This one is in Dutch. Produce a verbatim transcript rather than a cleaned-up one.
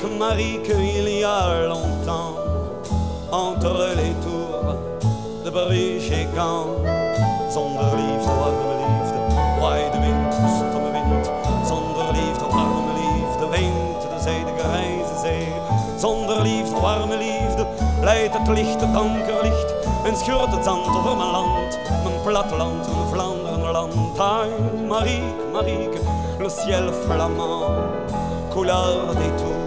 Marieke, Marieke, il y a longtemps, entre les tours de Bruges et Gand. Zonder liefde, warme liefde, waai de wind, stomme wind. Zonder liefde, warme liefde, weent de zijde grijze zee. Zonder liefde, warme liefde, leidt het licht, het ankerlicht en scheurt het zand over mijn land, mijn platteland, mijn Vlaanderenland. Ai, Marieke, Marieke, le ciel flamand, couleur des tours